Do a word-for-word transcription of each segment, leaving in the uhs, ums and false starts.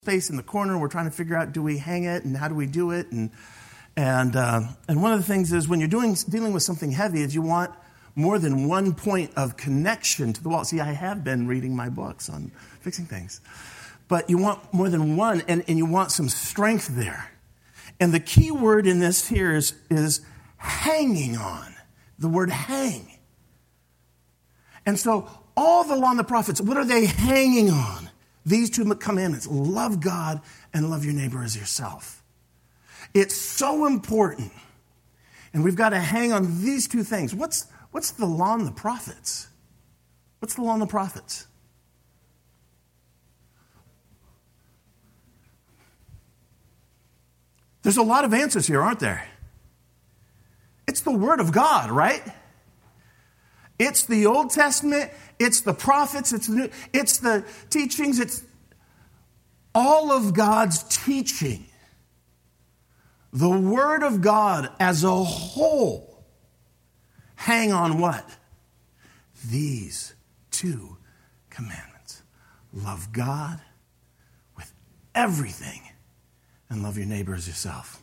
space in the corner. We're trying to figure out, do we hang it and how do we do it? And and uh, and one of the things is when you're doing dealing with something heavy is you want more than one point of connection to the wall. See, I have been reading my books on fixing things. But you want more than one, and, and you want some strength there. And the key word in this here is, is hanging on. The word hang. And so all the law and the prophets, what are they hanging on? These two commandments, love God and love your neighbor as yourself. It's so important. And we've got to hang on these two things. What's, what's the law and the prophets? What's the law and the prophets? There's a lot of answers here, aren't there? It's the Word of God, right? It's the Old Testament, it's the prophets, it's the, new, it's the teachings, it's all of God's teaching. The Word of God as a whole hang on what? These two commandments. Love God with everything and love your neighbor as yourself.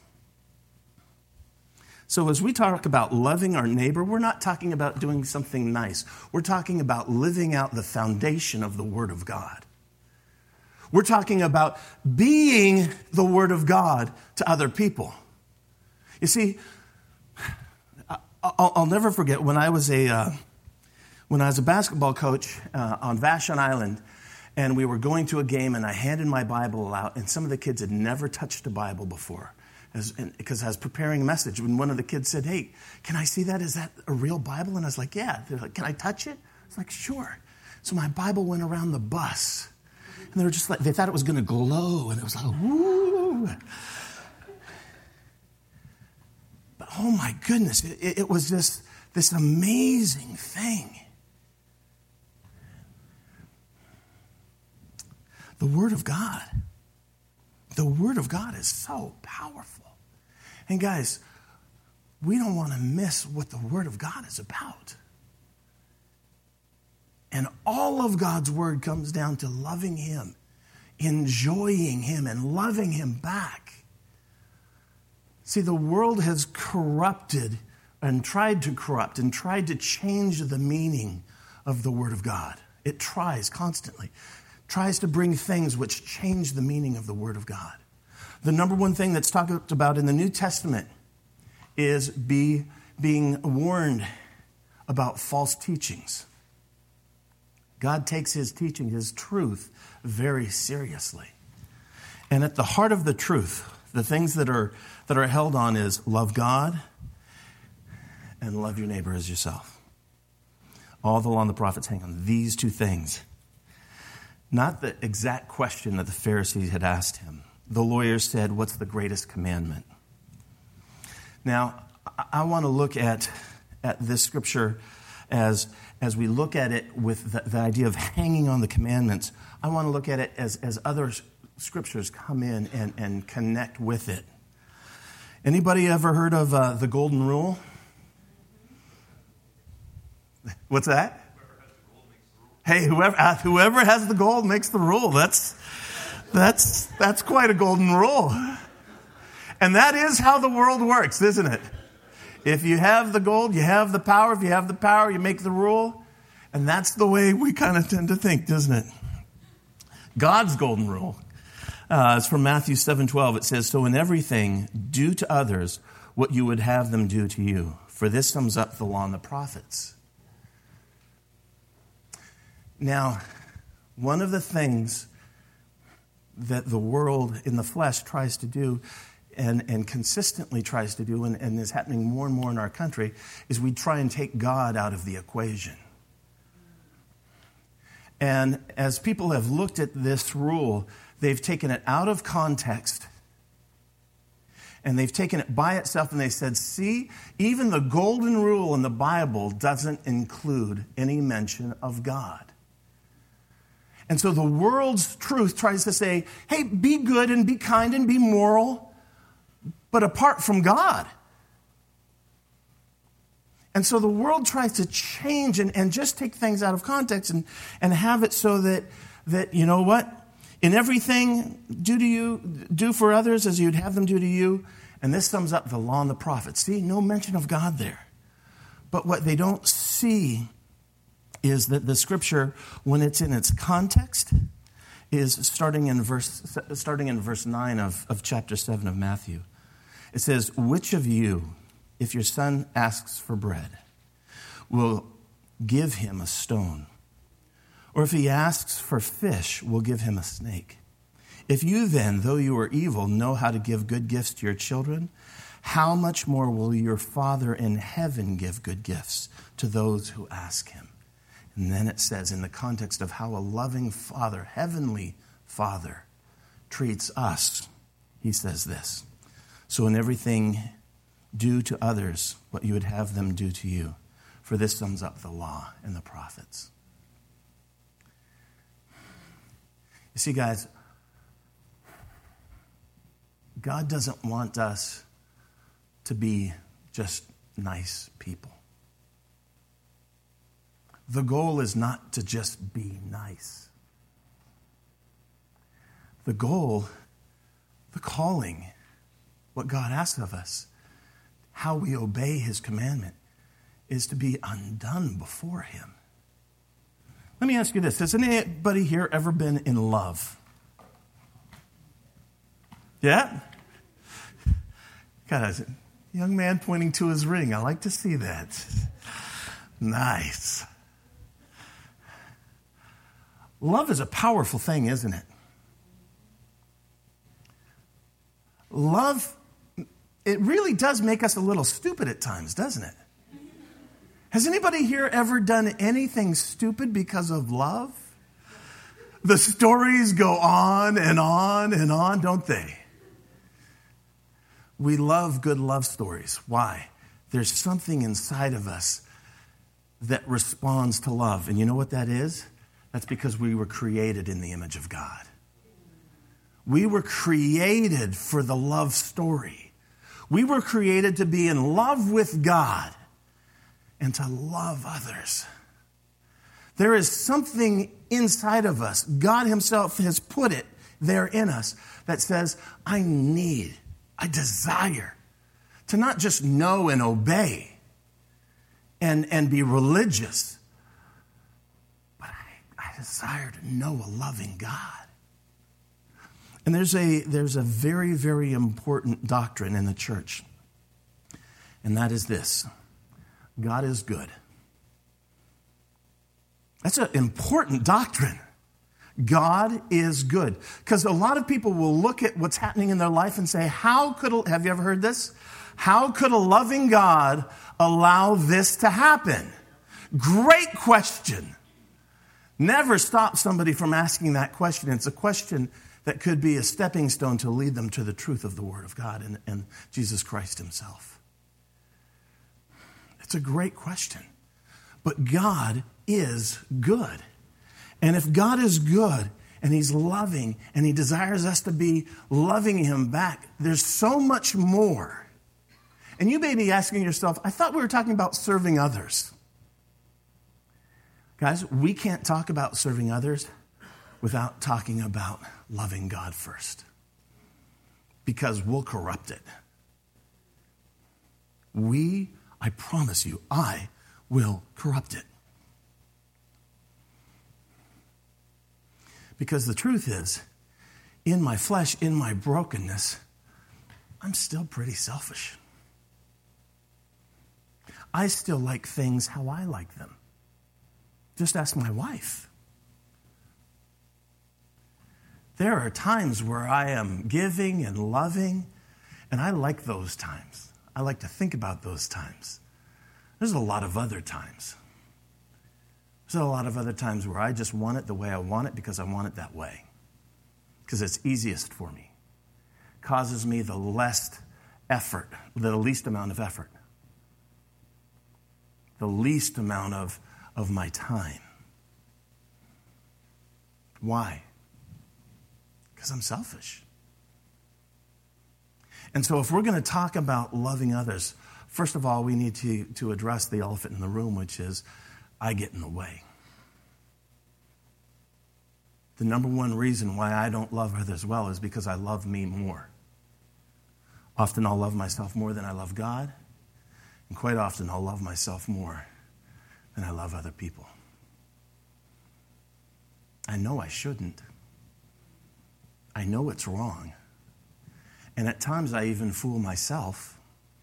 So as we talk about loving our neighbor, we're not talking about doing something nice. We're talking about living out the foundation of the Word of God. We're talking about being the Word of God to other people. You see, I'll, I'll never forget when I was a uh, when I was a basketball coach uh, on Vashon Island, and we were going to a game, and I handed my Bible out, and some of the kids had never touched a Bible before. As, and, because I was preparing a message when one of the kids said, "Hey, can I see that? Is that a real Bible?" And I was like, "Yeah." They're like, "Can I touch it?" I was like, "Sure." So my Bible went around the bus, and they were just like, they thought it was going to glow, and it was like, woo. But oh my goodness, it, it was just this amazing thing. The Word of God. The Word of God is so powerful. And guys, we don't want to miss what the Word of God is about. And all of God's Word comes down to loving Him, enjoying Him, and loving Him back. See, the world has corrupted and tried to corrupt and tried to change the meaning of the Word of God. It tries constantly. Tries to bring things which change the meaning of the Word of God. The number one thing that's talked about in the New Testament is be, being warned about false teachings. God takes His teaching, His truth, very seriously. And at the heart of the truth, the things that are, that are held on is love God and love your neighbor as yourself. All the law and the prophets hang on these two things. Not the exact question that the Pharisees had asked him. The lawyer said, "What's the greatest commandment?" Now, I want to look at, at this scripture as, as we look at it with the, the idea of hanging on the commandments. I want to look at it as, as other scriptures come in and, and connect with it. Anybody ever heard of uh, the Golden Rule? What's that? Hey, whoever uh, whoever has the gold makes the rule. That's that's that's quite a golden rule. And that is how the world works, isn't it? If you have the gold, you have the power. If you have the power, you make the rule. And that's the way we kind of tend to think, doesn't it? God's golden rule uh, is from Matthew seven twelve. It says, "So in everything, do to others what you would have them do to you. For this sums up the law and the prophets." Now, one of the things that the world in the flesh tries to do and, and consistently tries to do, and, and is happening more and more in our country, is we try and take God out of the equation. And as people have looked at this rule, they've taken it out of context, and they've taken it by itself, and they said, see, even the golden rule in the Bible doesn't include any mention of God. And so the world's truth tries to say, hey, be good and be kind and be moral, but apart from God. And so the world tries to change and, and just take things out of context and, and have it so that, that, you know what? In everything, do to you, do for others as you'd have them do to you. And this sums up the law and the prophets. See, no mention of God there. But what they don't see is that the scripture, when it's in its context, is starting in verse starting in verse nine of, of chapter seven of Matthew. It says, which of you, if your son asks for bread, will give him a stone? Or if he asks for fish, will give him a snake? If you then, though you are evil, know how to give good gifts to your children, how much more will your Father in heaven give good gifts to those who ask him? And then it says, in the context of how a loving Father, heavenly Father, treats us, he says this, so in everything, do to others what you would have them do to you, for this sums up the law and the prophets. You see, guys, God doesn't want us to be just nice people. The goal is not to just be nice. The goal, the calling, what God asks of us, how we obey his commandment, is to be undone before him. Let me ask you this. Has anybody here ever been in love? Yeah? Got a young man pointing to his ring. I like to see that. Nice. Love is a powerful thing, isn't it? Love, it really does make us a little stupid at times, doesn't it? Has anybody here ever done anything stupid because of love? The stories go on and on and on, don't they? We love good love stories. Why? There's something inside of us that responds to love. And you know what that is? That's because we were created in the image of God. We were created for the love story. We were created to be in love with God and to love others. There is something inside of us. God himself has put it there in us that says, I need, I desire to not just know and obey and, and be religious, but I, I desire to know a loving God. And there's a, there's a very, very important doctrine in the church, and that is this: God is good. That's an important doctrine. God is good. Because a lot of people will look at what's happening in their life and say, how could, a, have you ever heard this? How could a loving God allow this to happen? Great question. Never stop somebody from asking that question. It's a question that could be a stepping stone to lead them to the truth of the Word of God and, and Jesus Christ himself. It's a great question. But God is good. And if God is good and he's loving and he desires us to be loving him back, there's so much more. And you may be asking yourself, I thought we were talking about serving others. Guys, we can't talk about serving others without talking about loving God first, because we'll corrupt it. We, I promise you, I will corrupt it. Because the truth is, in my flesh, in my brokenness, I'm still pretty selfish. I still like things how I like them. Just ask my wife. There are times where I am giving and loving, and I like those times. I like to think about those times. There's a lot of other times. There's a lot of other times where I just want it the way I want it because I want it that way. Because it's easiest for me. Causes me the less effort, the least amount of effort. The least amount of, of my time. Why? Because I'm selfish. And so if we're going to talk about loving others, first of all, we need to, to address the elephant in the room, which is I get in the way. the number one reason why I don't love others well is because I love me more. Often I'll love myself more than I love God, and quite often I'll love myself more than I love other people. I know I shouldn't. I know it's wrong. And at times I even fool myself.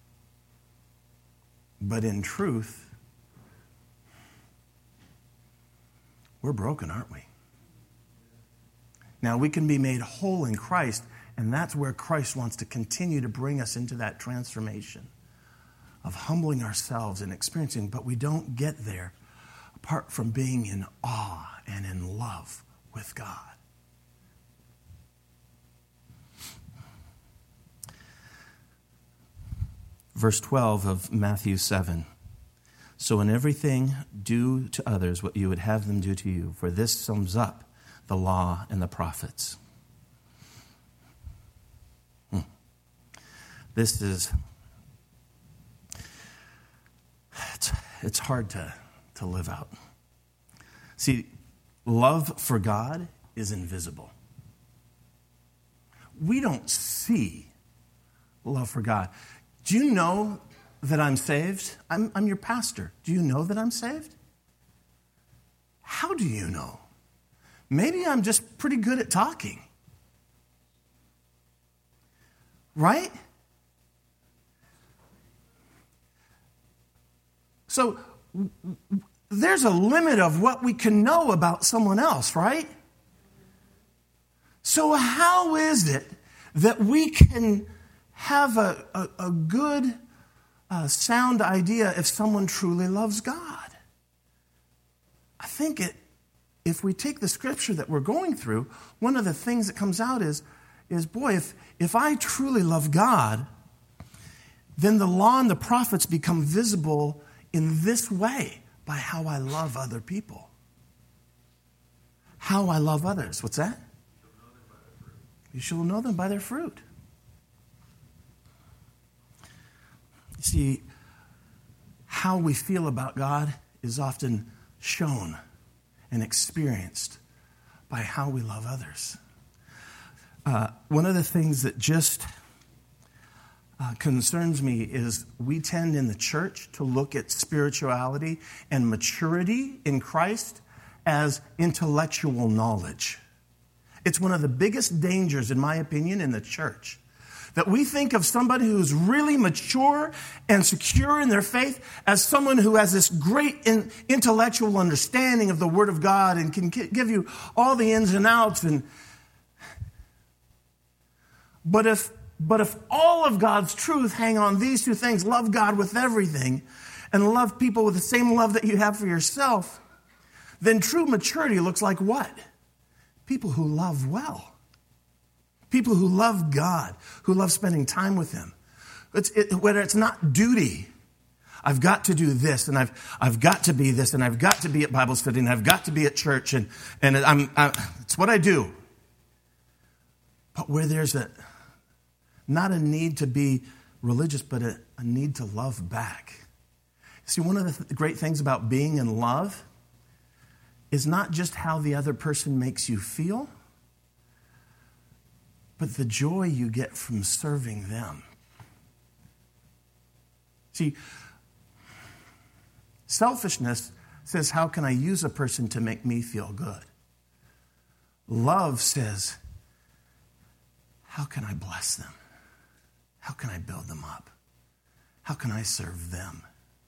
But in truth, we're broken, aren't we? Now, we can be made whole in Christ, and that's where Christ wants to continue to bring us into that transformation of humbling ourselves and experiencing, but we don't get there apart from being in awe and in love with God. Verse twelve of Matthew seven. So in everything, do to others what you would have them do to you, for this sums up the law and the prophets. Hmm. This is, it's, it's hard to, to live out. See, love for God is invisible. We don't see love for God. Do you know that I'm saved? I'm, I'm your pastor. Do you know that I'm saved? How do you know? Maybe I'm just pretty good at talking. Right? So there's a limit of what we can know about someone else, right? So how is it that we can have a, a, a good, uh, sound idea if someone truly loves God? I think it, if we take the scripture that we're going through, one of the things that comes out is, is boy, if, if I truly love God, then the law and the prophets become visible in this way, by how I love other people. How I love others. What's that? You shall know them by their fruit. You see, how we feel about God is often shown and experienced by how we love others. Uh, one of the things that just uh, concerns me is we tend in the church to look at spirituality and maturity in Christ as intellectual knowledge. It's one of the biggest dangers, in my opinion, in the church. That we think of somebody who's really mature and secure in their faith as someone who has this great in, intellectual understanding of the Word of God and can give you all the ins and outs. And but if but if all of God's truth hang on these two things, love God with everything and love people with the same love that you have for yourself, then true maturity looks like what? People who love well. People who love God, who love spending time with Him. It's, it, whether it's not duty. I've got to do this, and I've I've got to be this, and I've got to be at Bible study, and I've got to be at church, and, and I'm, I'm it's what I do. But where there's a not a need to be religious, but a, a need to love back. See, one of the th- great things about being in love is not just how the other person makes you feel, but the joy you get from serving them. See, selfishness says, how can I use a person to make me feel good? Love says, how can I bless them? How can I build them up? How can I serve them?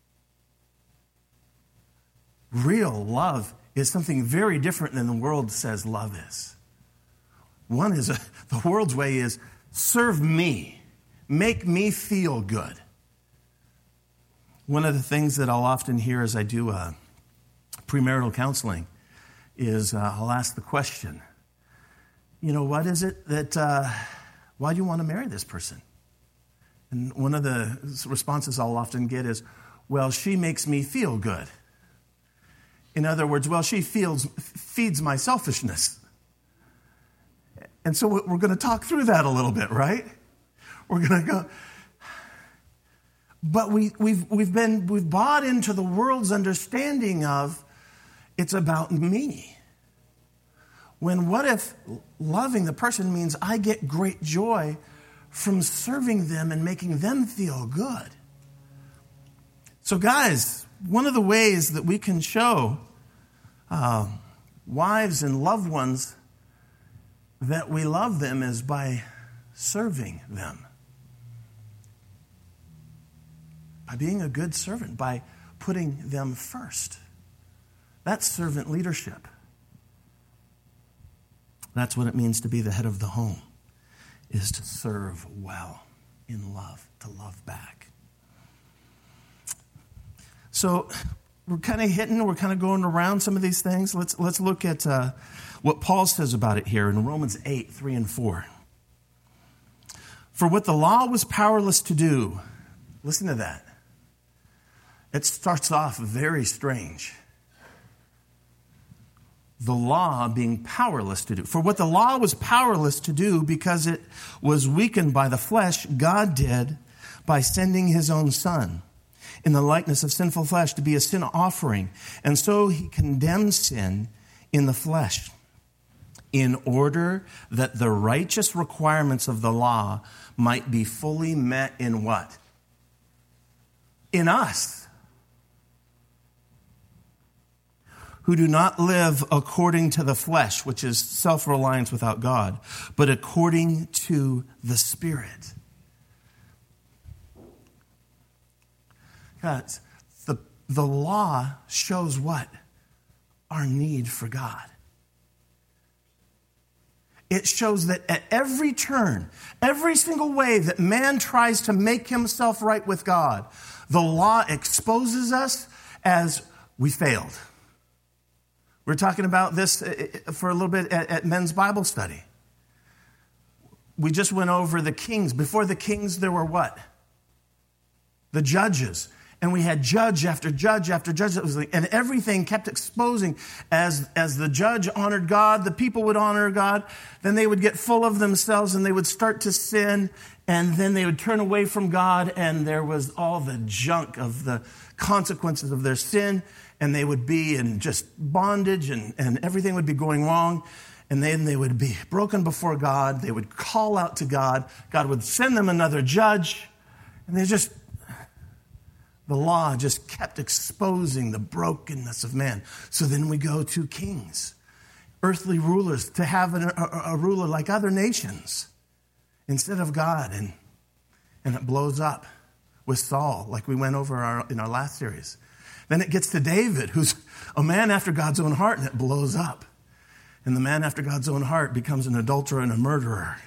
Real love is something very different than the world says love is. One is, a, the world's way is, serve me. Make me feel good. One of the things that I'll often hear as I do uh, premarital counseling is uh, I'll ask the question, you know, what is it that, uh, why do you want to marry this person? And one of the responses I'll often get is, well, she makes me feel good. In other words, well, she feels, feeds my selfishness. And so we're going to talk through that a little bit, right? We're going to go. But we, we've we've been we've bought into the world's understanding of it's about me. When what if loving the person means I get great joy from serving them and making them feel good? So guys, one of the ways that we can show uh, wives and loved ones that we love them is by serving them. By being a good servant, by putting them first. That's servant leadership. That's what it means to be the head of the home, is to serve well in love, to love back. So we're kind of hitting, we're kind of going around some of these things. Let's, let's look at uh, what Paul says about it here in Romans eight, three and four. For what the law was powerless to do, listen to that. It starts off very strange. The law being powerless to do. For what the law was powerless to do because it was weakened by the flesh, God did by sending his own Son in the likeness of sinful flesh to be a sin offering. And so he condemned sin in the flesh in order that the righteous requirements of the law might be fully met in what? In us, who do not live according to the flesh, which is self-reliance without God, but according to the Spirit. Guys, the, the law shows what? Our need for God. It shows that at every turn, every single way that man tries to make himself right with God, the law exposes us as we failed. We were talking about this for a little bit at, at men's Bible study. We just went over the kings. Before the kings, there were what? The judges. And we had judge after judge after judge. That was like, and everything kept exposing. As, as the judge honored God, the people would honor God. Then they would get full of themselves and they would start to sin. And then they would turn away from God. And there was all the junk of the consequences of their sin. And they would be in just bondage and, and everything would be going wrong. And then they would be broken before God. They would call out to God. God would send them another judge. And they just, the law just kept exposing the brokenness of man. So then we go to kings, earthly rulers, to have an, a, a ruler like other nations instead of God. And, and it blows up with Saul, like we went over our, in our last series. Then it gets to David, who's a man after God's own heart, and it blows up. And the man after God's own heart becomes an adulterer and a murderer.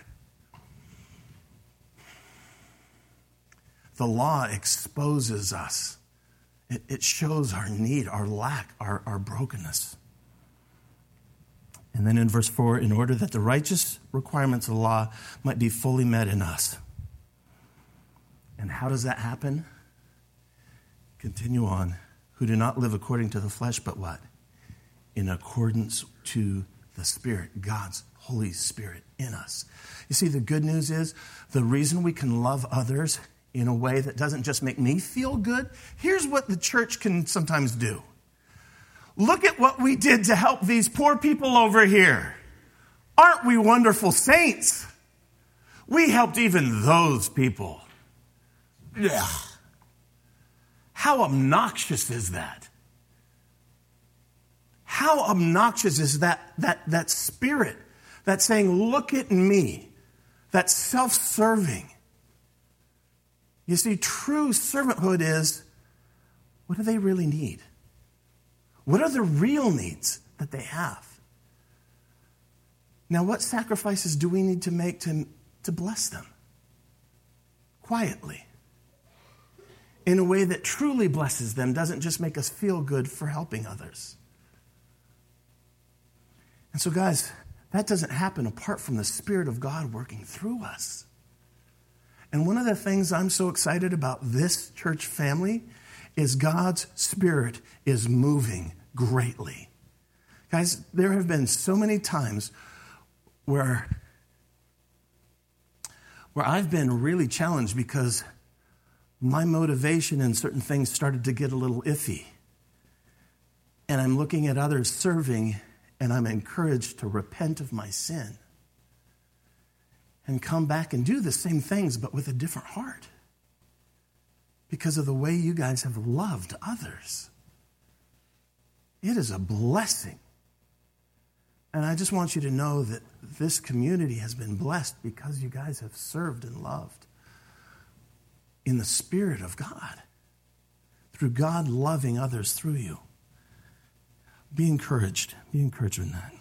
The law exposes us. It, it shows our need, our lack, our, our brokenness. And then in verse four, in order that the righteous requirements of the law might be fully met in us. And how does that happen? Continue on. Who do not live according to the flesh, but what? In accordance to the Spirit, God's Holy Spirit in us. You see, the good news is the reason we can love others in a way that doesn't just make me feel good, here's what the church can sometimes do. Look at what we did to help these poor people over here. Aren't we wonderful saints? We helped even those people. Yeah. How obnoxious is that? How obnoxious is that, that, that spirit that's saying, look at me, that's self-serving. You see, true servanthood is, what do they really need? What are the real needs that they have? Now, what sacrifices do we need to make to, to bless them? Quietly. In a way that truly blesses them, doesn't just make us feel good for helping others. And so, guys, that doesn't happen apart from the Spirit of God working through us. And one of the things I'm so excited about this church family is God's Spirit is moving greatly. Guys, there have been so many times where, where I've been really challenged because my motivation in certain things started to get a little iffy. And I'm looking at others serving, and I'm encouraged to repent of my sin and come back and do the same things, but with a different heart because of the way you guys have loved others. It is a blessing. And I just want you to know that this community has been blessed because you guys have served and loved in the Spirit of God, through God loving others through you. Be encouraged. Be encouraged in that.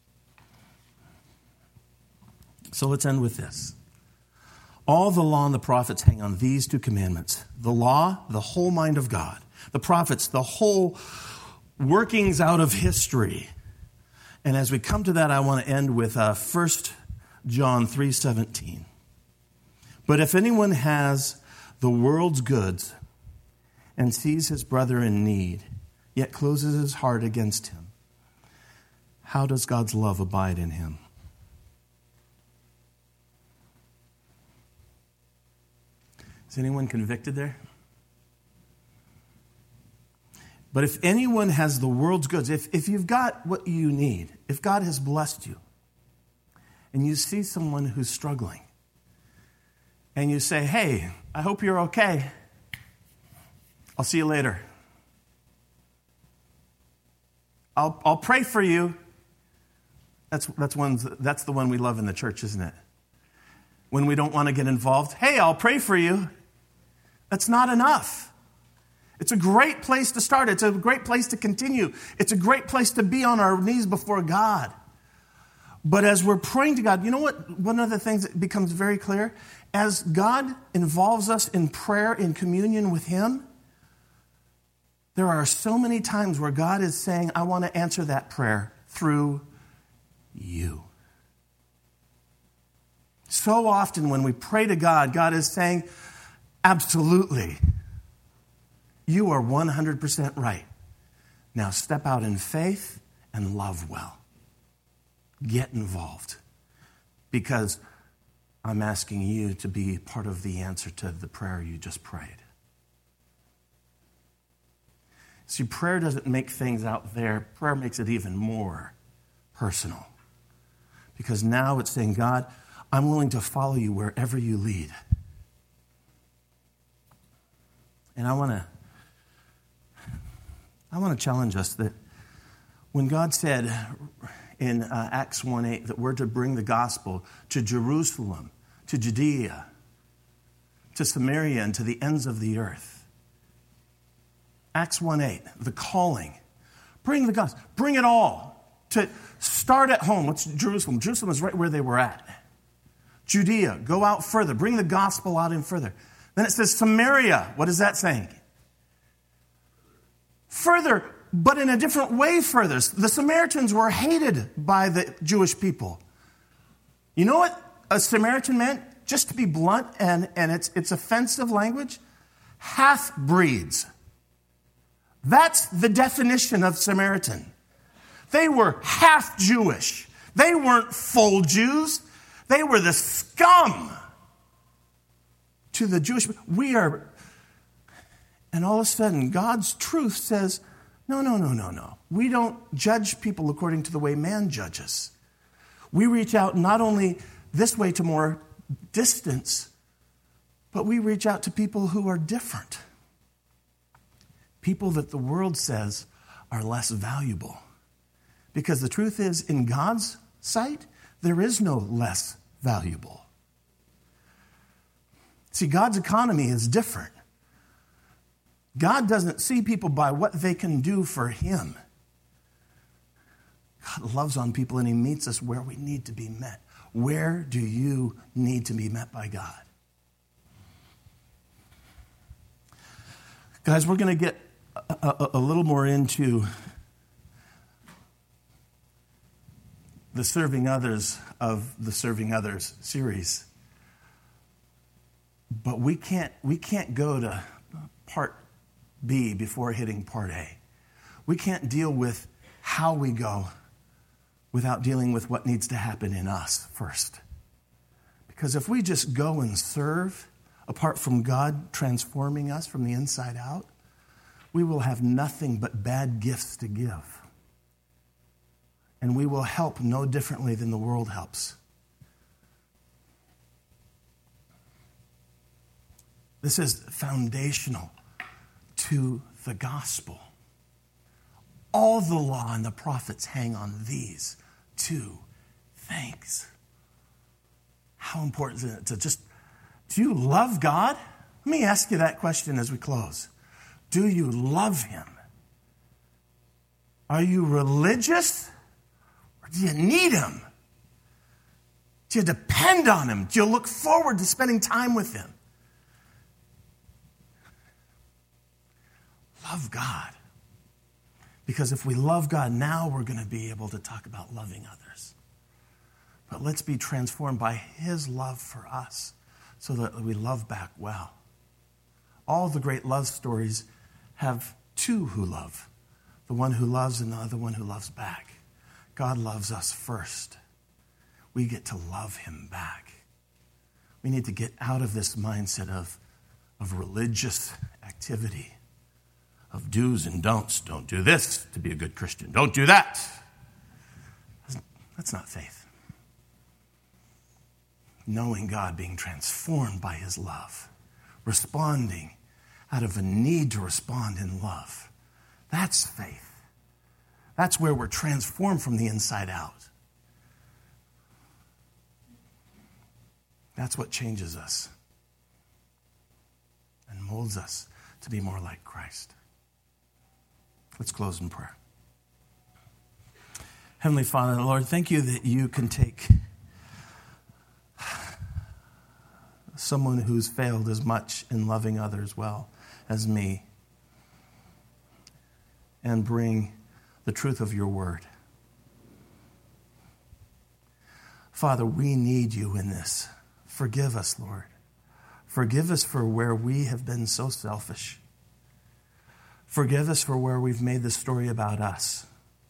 So let's end with this. All the law and the prophets hang on these two commandments. The law, the whole mind of God. The prophets, the whole workings out of history. And as we come to that, I want to end with uh, First John three seventeen. But if anyone has the world's goods and sees his brother in need, yet closes his heart against him, how does God's love abide in him? Is anyone convicted there? But if anyone has the world's goods, if, if you've got what you need, if God has blessed you, and you see someone who's struggling, and you say, hey, I hope you're okay. I'll see you later. I'll, I'll pray for you. That's, that's, one, that's the one we love in the church, isn't it? When we don't want to get involved, hey, I'll pray for you. That's not enough. It's a great place to start. It's a great place to continue. It's a great place to be on our knees before God. But as we're praying to God, you know what? One of the things that becomes very clear, as God involves us in prayer, in communion with Him, there are so many times where God is saying, I want to answer that prayer through you. So often when we pray to God, God is saying, absolutely, you are one hundred percent right. Now step out in faith and love well. Get involved. Because I'm asking you to be part of the answer to the prayer you just prayed. See, prayer doesn't make things out there. Prayer makes it even more personal. Because now it's saying, God, I'm willing to follow you wherever you lead. And I want to I want to challenge us that when God said in uh, Acts one eight that we're to bring the gospel to Jerusalem, to Judea, to Samaria, and to the ends of the earth. Acts one eight, the calling. Bring the gospel. Bring it all. To start at home. What's Jerusalem? Jerusalem is right where they were at. Judea, go out further. Bring the gospel out in further. Then it says Samaria. What is that saying? Further, but in a different way further. The Samaritans were hated by the Jewish people. You know what a Samaritan meant? Just to be blunt, and, and it's, it's offensive language. Half-breeds. That's the definition of Samaritan. They were half Jewish. They weren't full Jews. They were the scum to the Jewish. We are, and all of a sudden, God's truth says, no, no, no, no, no. We don't judge people according to the way man judges. We reach out not only this way to more distance, but we reach out to people who are different. People that the world says are less valuable. Because the truth is, in God's sight, there is no less valuable. See, God's economy is different. God doesn't see people by what they can do for Him. God loves on people and He meets us where we need to be met. Where do you need to be met by God? Guys, we're going to get a, a, a little more into the serving others of the Serving Others series. But we can't we can't go to part B before hitting part A. We can't deal with how we go without dealing with what needs to happen in us first. Because if we just go and serve apart from God transforming us from the inside out, we will have nothing but bad gifts to give. and we will help no differently than the world helps. This is foundational to the gospel. All the law and the prophets hang on these two things. How important is it to just, do you love God? Let me ask you that question as we close. Do you love him? Are you religious? Or do you need him? Do you depend on him? Do you look forward to spending time with him? Love God. Because if we love God now, we're going to be able to talk about loving others. But let's be transformed by his love for us so that we love back well. All the great love stories have two who love. The one who loves and the other one who loves back. God loves us first. We get to love him back. We need to get out of this mindset of, of religious activity, of do's and don'ts. Don't do this to be a good Christian. Don't do that. That's not faith. Knowing God, being transformed by his love, responding out of a need to respond in love. That's faith. That's where we're transformed from the inside out. That's what changes us and molds us to be more like Christ. Let's close in prayer. Heavenly Father, Lord, thank you that you can take someone who's failed as much in loving others well as me and bring the truth of your word. Father, we need you in this. Forgive us, Lord. Forgive us for where we have been so selfish. Forgive us for where we've made the story about us.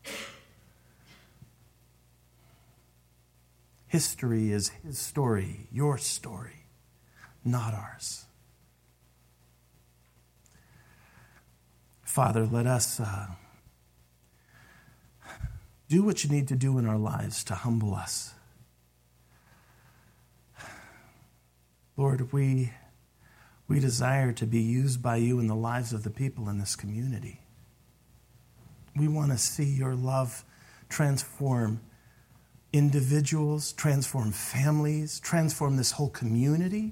History is his story, your story, not ours. Father, let us uh, do what you need to do in our lives to humble us. Lord, we, we desire to be used by you in the lives of the people in this community. We want to see your love transform individuals, transform families, transform this whole community.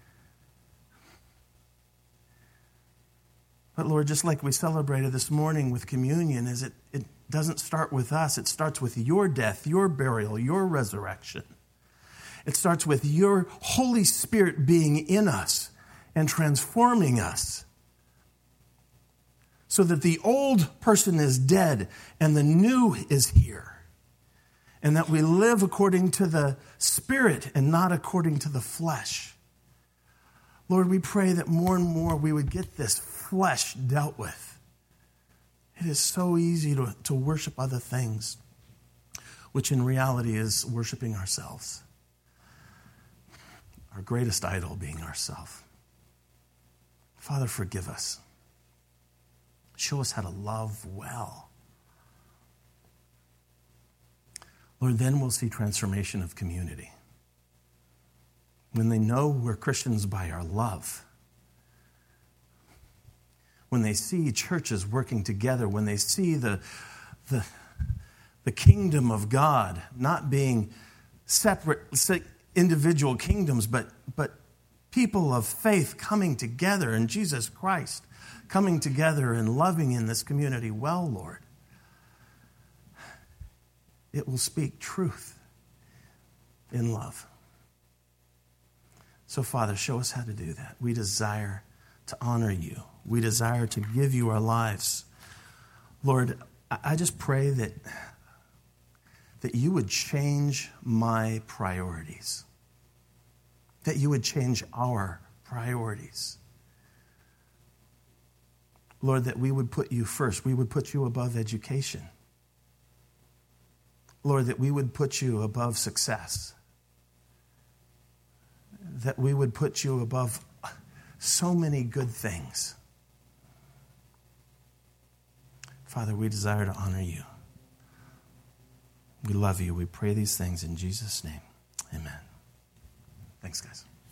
But Lord, just like we celebrated this morning with communion, is it, it doesn't start with us. It starts with your death, your burial, your resurrection. It starts with your Holy Spirit being in us and transforming us so that the old person is dead and the new is here. And that we live according to the Spirit and not according to the flesh. Lord, we pray that more and more we would get this flesh dealt with. It is so easy to, to worship other things, which in reality is worshiping ourselves. Our greatest idol being ourselves. Father, forgive us. Show us how to love well. Lord, then we'll see transformation of community. When they know we're Christians by our love. When they see churches working together. When they see the, the, the kingdom of God not being separate individual kingdoms, but, but people of faith coming together in Jesus Christ, coming together and loving in this community well, Lord. It will speak truth in love. So, Father, show us how to do that. We desire to honor you. We desire to give you our lives. Lord, I just pray that, that you would change my priorities. That you would change our priorities. Lord, that we would put you first. We would put you above education. Lord, that we would put you above success. That we would put you above so many good things. Father, we desire to honor you. We love you. We pray these things in Jesus' name. Amen. Thanks, guys.